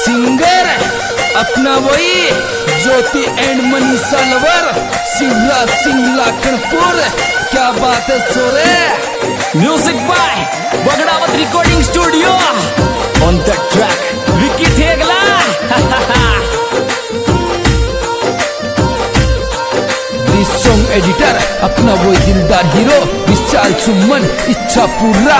Singer अपना वही Jyoti and Manisha lover Shivraj Singh Lakhanpur. क्या बात है सोरे। Music by Bagdawat recording studio. On the track Vicky Thegla. This song editor अपना वही दिलदार हीरो विशाल सुमन इच्छा पूरा।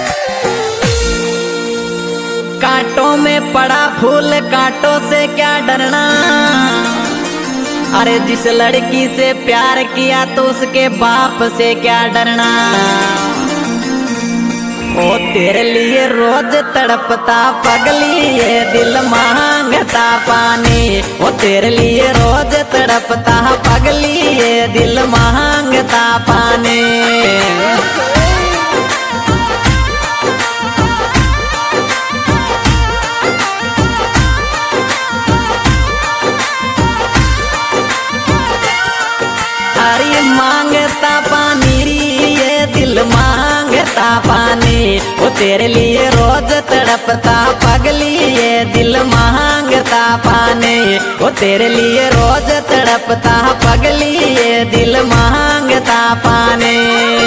कांटों में पड़ा फूल कांटों से क्या डरना। अरे जिस लड़की से प्यार किया तो उसके बाप से क्या डरना। ओ तेरे लिए रोज तड़पता पगली ये दिल मांगता पानी। ओ तेरे लिए रोज तड़पता पगली ये दिल मांगता पानी। अरे मांगता पानी ये दिल मांगता पानी। वो तेरे लिए रोज तड़पता पगली ये दिल मांगता पानी। वो तेरे लिए रोज तड़पता पगली ये दिल मांगता पानी।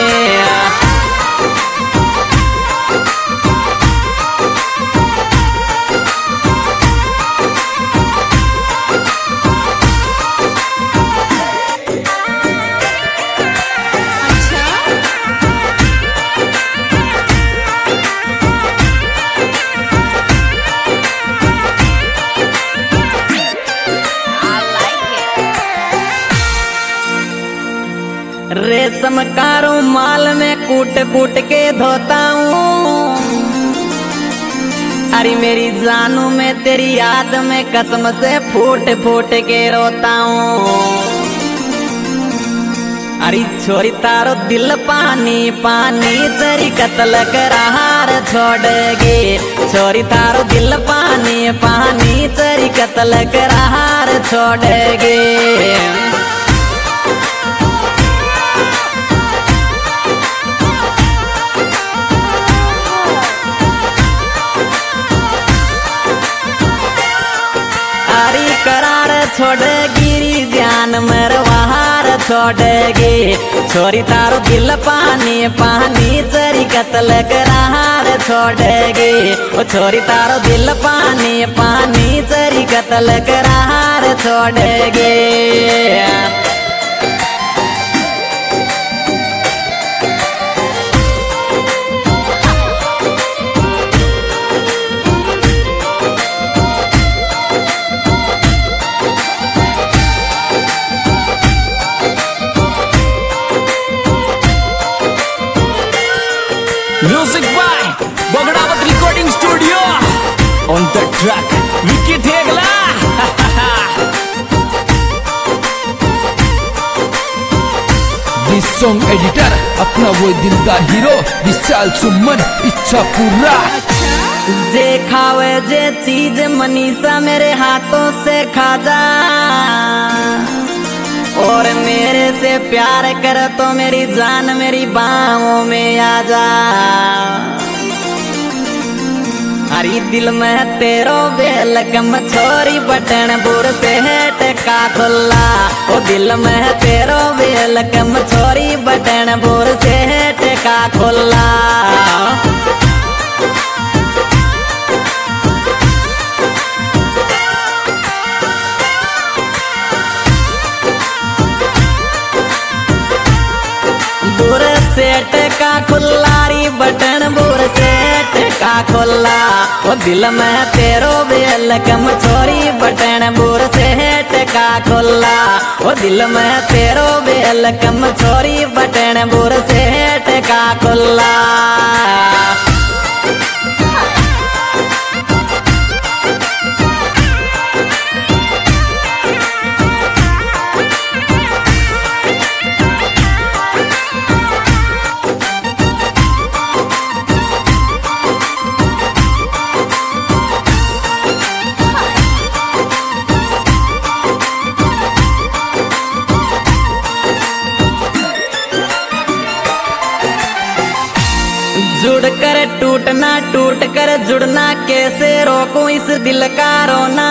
रेशम का रुमाल में कूट कूट के धोता हूँ। अरे मेरी जानू में तेरी याद में कसम से फूट फूट के रोता हूँ। अरे छोरी तारो दिल पानी पानी तेरी कत्ल करार छोड़ेगी। छोरी तारो दिल पानी पानी तेरी कत्ल करार छोड़ेगी। करार छोड़ेगी ध्यान मरवार छोड़ेगी। छोरी तारो दिल पानी पानी तेरी कत्ल करार छोड़ेगी। ओ छोरी तारो दिल पानी पानी तेरी कत्ल करार छोड़ेगी। Music by Bagdawat recording studio. On the track Vicky Thegla. This song editor अपना वो दिलदार हीरो विशाल सुमन इच्छा पूरा। जे खावे जे चीज मनीषा मेरे हाथों से खा जा। और मेरे से प्यार कर तो मेरी जान मेरी बाहों में आ जा। हरी दिल में तेरो बेलकम छोरी बटन बुर से टका खुला। ओ दिल में तेरो बेलकम छोरी बटन बुर से टका खुला। बुर सेट का खुल्लारी बटन बुर सेट का खुल्ला। वो दिल में तेरो बेलकम छोरी बटन बुर सेट का खुल्ला। वो दिल में तेरो बेलकम छोरी बटन बुर सेट का खुल्ला। जुड़ कर टूटना टूट कर जुड़ना कैसे रोकूं इस दिल का रोना।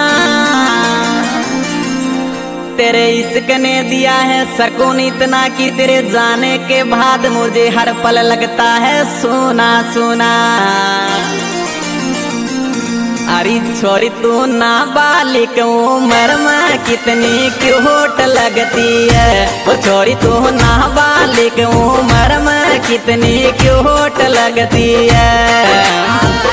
तेरे इश्क ने दिया है सुकून इतना कि तेरे जाने के बाद मुझे हर पल लगता है सोना सोना। अरे छोरी तू नाबालिग उम्र में कितनी क्यूट लगती है। वो छोरी तू नाबालिग उम्र में कितनी क्यूट लगती है।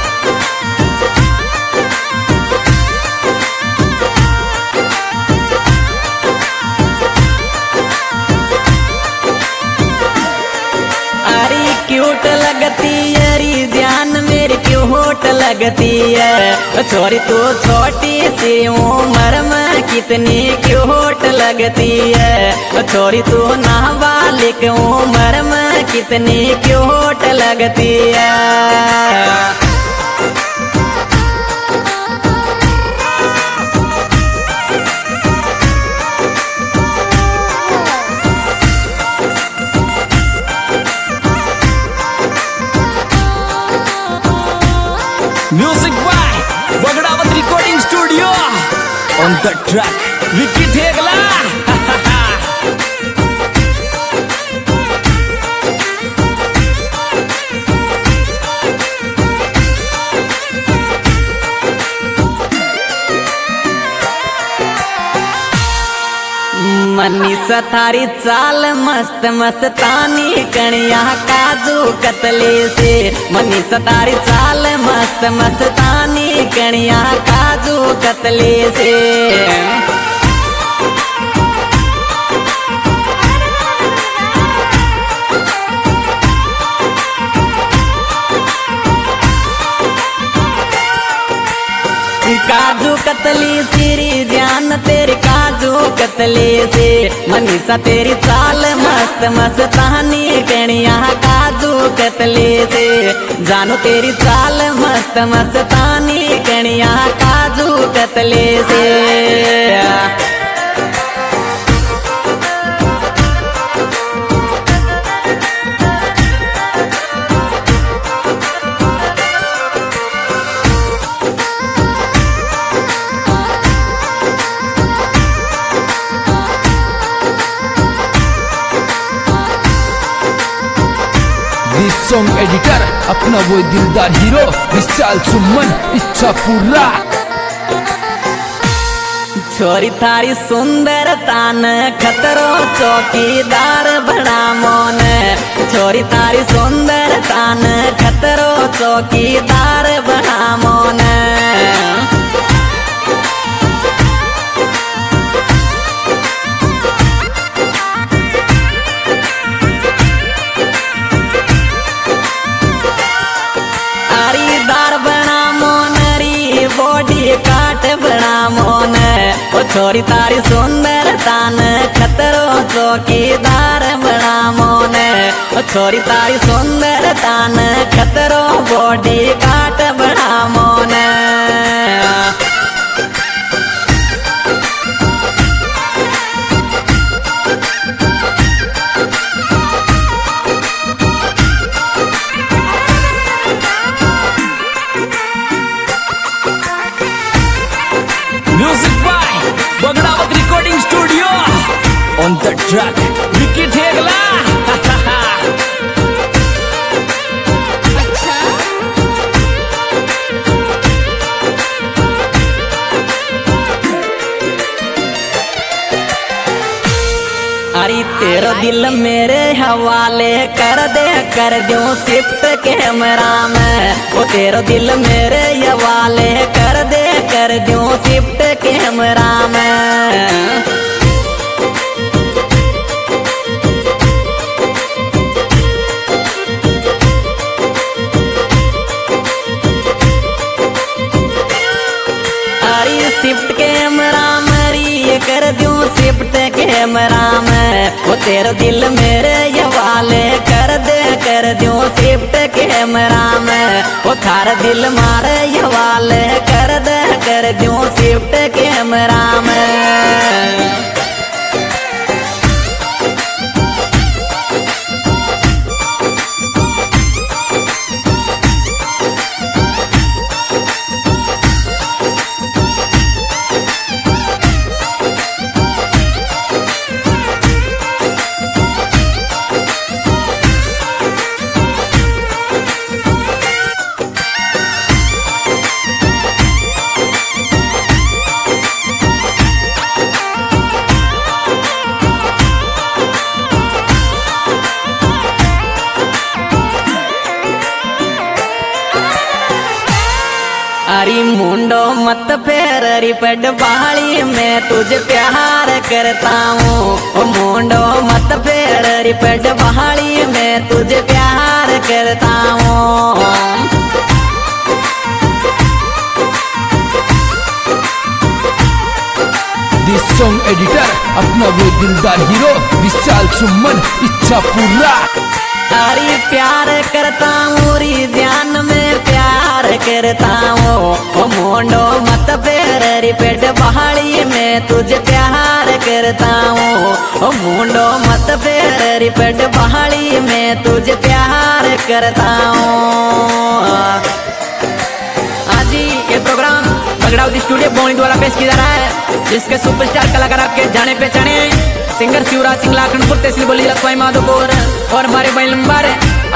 क्यूट लगती है री जान मेरी क्यूट लगती है। छोरी तू छोटी सी उम्र में कितनी क्यूट लगती है। छोरी तू नाबालिग उम्र में कितनी क्यूट लगती है। Music by Bagdawat recording studio. On the track Vicky Thegla. Manisha थारी चाल मस्त मस्तानी कणिया काजू कतले से। मनीषा थारी चाल मस्त मस्तानी कणिया काजू कतले से। काजू कतली सिरी जान तेरी काजू कतली से। मनीषा तेरी चाल मस्त मस्तानी कणिया काजू कतली से। जानू तेरी चाल मस्त मस्तानी कणिया काजू कतली से। सॉन्ग एडिटर अपना वो दिलदार हीरो विशाल सुमन इच्छा पूरा। छोरी थारी सुंदर तान खतरो चौकीदार बड़ा मोन। छोरी थारी सुंदर तान खतरो चौकीदार बड़ा मोन। काट बड़ा मोन। ओ छोरी तारी सुंदर तान खतरो चौकीदार बड़ा मोन। ओ छोरी तारी सुंदर तान खतरो बॉडी काट बड़ा मोन। Music by Bagdawat recording studio. On the track Vicky Thegla. अरे तेरा दिल मेरे हवाले कर दूं शिफ्ट कैमरा में। वो तेरा दिल मेरे हवाले कर दूं शिफ्ट कैमरा में। शिफ्ट कैमरा मरी कर दूं शिफ्ट कैमरा में। वो तेरा दिल मेरे हवाले कर दूं शिफ्ट कैमरा में। वो थारा दिल मारे हवाले कर दूं शिफ्ट कैमरा में। अरे मुंडो मत फेर री पड बाली मैं तुझे प्यार करता हूँ मुंडो मत फेर री पड बाली मैं तुझे प्यार करता हूँ दिस सॉन्ग एडिटर अपना वो दिलदार हीरो विशाल सुमन इच्छा पूरा। अरे प्यार करता हूँ री ध्यान में प्यार करता हूँ मोंडो मत फेर री पेट बहाड़ी में तुझे प्यार करता हूँ मोंडो मत फेर री पेट बहाड़ी में तुझे प्यार करता हूँ। आज ये प्रोग्राम बगड़ावती स्टूडियो बोनी द्वारा पेश किया जा रहा है जिसके सुपरस्टार कलाकार आपके जाने पहचाने सिंगर शिवराज सिंह लाखनपुर तहसील बोली जिला सवाई माधोपुर और हमारे मोबाइल नंबर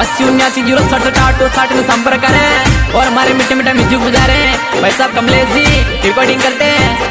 8079 में संपर्क करें और हमारे मीठे मीठे म्यूजिक गुजारे भाई साहब कमलेश जी रिकॉर्डिंग करते हैं।